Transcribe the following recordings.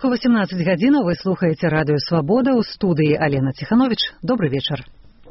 Беларуску 18 гадзінаў вы слухаеце радыё Свабода, ў студыі Алена Ціхановіч. Добры вечар.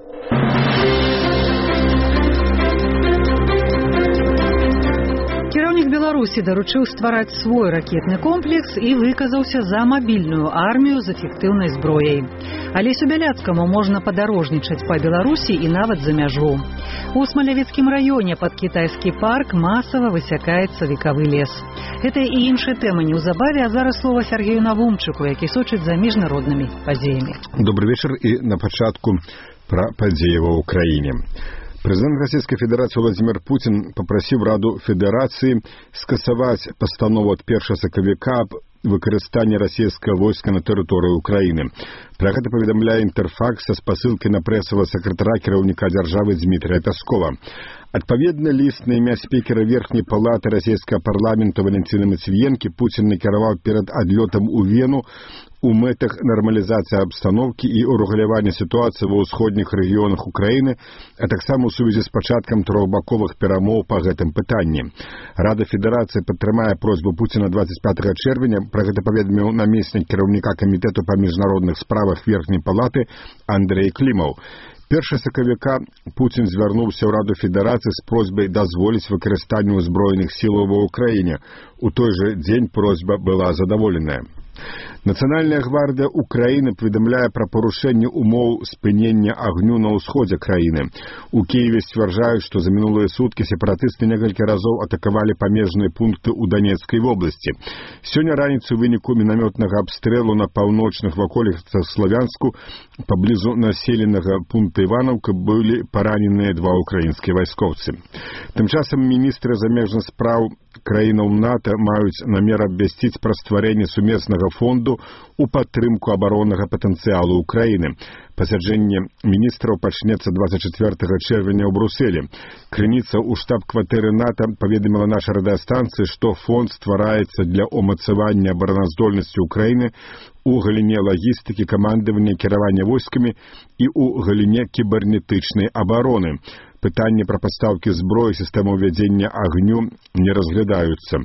Кіраўнік Беларусі даручыў ствараць свой ракетны комплекс і выказаўся за мабільную армію з эфектыўнай зброяй. Алесю Бяляцкаму можна падарожнічаць па Беларусі і нават за мяжу. У Смалявіцкім раёне пад кітайскі парк масава высякаецца векавы лес. Гэта і іншыя тэмы неўзабаве, а зараз слова Сергею Навумчыку, які сочыць за міжнароднымі падзеямі. Добрый вечар і на пачатку пра падзеі ва ўкраіне. Прэзідэнт Расійскай Федэрацыі Владзімір Пуцін папрасіў Раду Федэрацыі скасаваць пастанову ад 1 сакавіка аб выкарыстанні расійскага войска на тэрыторыі Украіны. Пра гэта паведамляе Інтэрфакс са спасылкай на прэсавага сакратара кіраўніка дзяржавы Дмітрія Пяскова. Адпаведны ліст на імя спікера Верхняй палаты расійскага парламенту Валентина Матвіенкі Пуцін накіраваў перад адлётам у Вену у мэтах нармалізацыі абстаноўкі і урэгулявання сітуацыі ва ўсходніх рэгіёнах Украіны, а таксама ў сувязі з пачаткам трохбаковых перамоў па гэтым пытанні. Рада Федэрацыі падтрымае просьбу Пуціна 25 чэрвеня, пра гэта паведаміў намеснік кіраўніка камітэту па міжнародных справах Верхняй палаты Андрэй Клімаў. 1 сакавіка Пуцін звярнуўся ў Раду Федэрацыі з просьбай дазволіць выкарыстанне ўзброеных сілаў ва ўкраіне. У той жа дзень просьба была задаволеная. Нацыянальная гвардыя Украіны паведамляе пра парушэнне умоў спынення агню на ўсходзе краіны. У Кіеве сцвярджаюць, што за мінулыя суткі сепаратысты некалькі разоў атакавалі памежныя пункты ў Данецкай вобласці. Сёння раніцай у выніку мінамётнага абстрэлу на паўночных ваколіцах Славянску паблізу населенага пункта Іванаўка былі параненыя 2 украінскія вайскоўцы. Тым часам міністры замежных спраў краінаў НАТО маюць намер абвясціць пра стварэнне сумеснага фонду у падтрымку абароннага патэнцыялу Украіны. Пасяджэнне міністраў пачнецца 24 чэрвеня ў Брусэлі. Крыніца ў штаб-кватэры НАТО паведаміла нашай радыёстанцыі, што фонд ствараецца для ўмацавання абараназдольнасці Украіны у галіне лагістыкі, камандавання, кіравання войскамі і ў галіне кібернетычнай абароны. Пытанні пра пастаўкі зброі, сістэмы ўвядзення агню не разглядаюцца.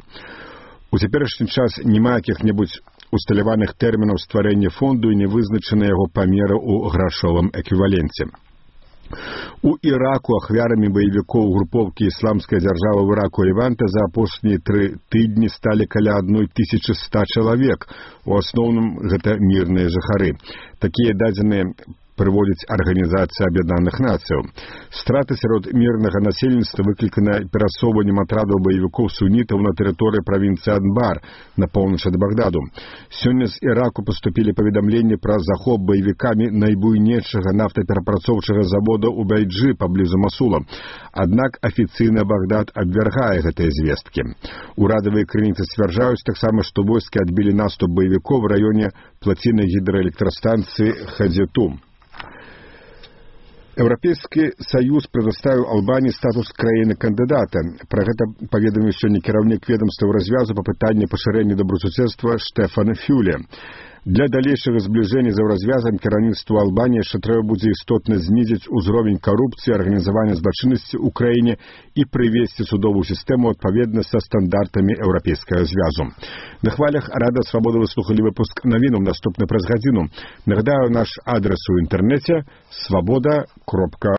У цяперашні час няма якіх-небудзь усталяваных тэрмінаў стварэння фонду і не вызначаны яго памеры ў грашовым эквіваленце. У Іраку ахвярамі баевікоў групоўкі «Ісламская дзяржава» в Іраку Леванта за апошнія 3 тыдні сталі каля 1100 чалавек. У асноўным гэта мірныя жыхары. Такія дадзеныя прыводзіць Арганізацыя Аб'яднаных Нацыяў. Страты сярод мірнага насельніцтва выклікана перасоўваннем атрадаў баевікоў сунітаў на тэрыторыі правінцыі Анбар на поўначы ад Багдаду. Сёння з Іраку паступілі паведамленні пра захоп баевікамі найбуйнейшага нафтаперапрацоўчага завода ў Байджы паблізу Масула. Аднак афіцыйна Багдад абвяргае гэтыя звесткі. Урадавыя крыніцы сцвярджаюць таксама, што войскі адбілі наступ баевікоў в раёне плаціннай гідраэлектрастанцыі Хадзіту. Еўрапейскі саюз прадастаўіў Албаніі статус краіны-кандыдата. Пра гэта паведаміў сёння кіраўнік ведамства развязу па пытанні пашырэння добрасуседства Штефан Фюле. Для далейшага збліжэння з еўразвязам кіраўніцтву Албаніі яшчэ трэба будзе істотна знізіць узровень карупцыі, арганізавання злачыннасці ў краіне і прывесці судовую сістэму адпаведна са стандартамі еўрапейскага звязу. На хвалях Рада Свабода вы слухалі выпуск навінаў, наступны праз гадзіну. Нагадаю, наш адрес у інтэрнэце свабода.ру.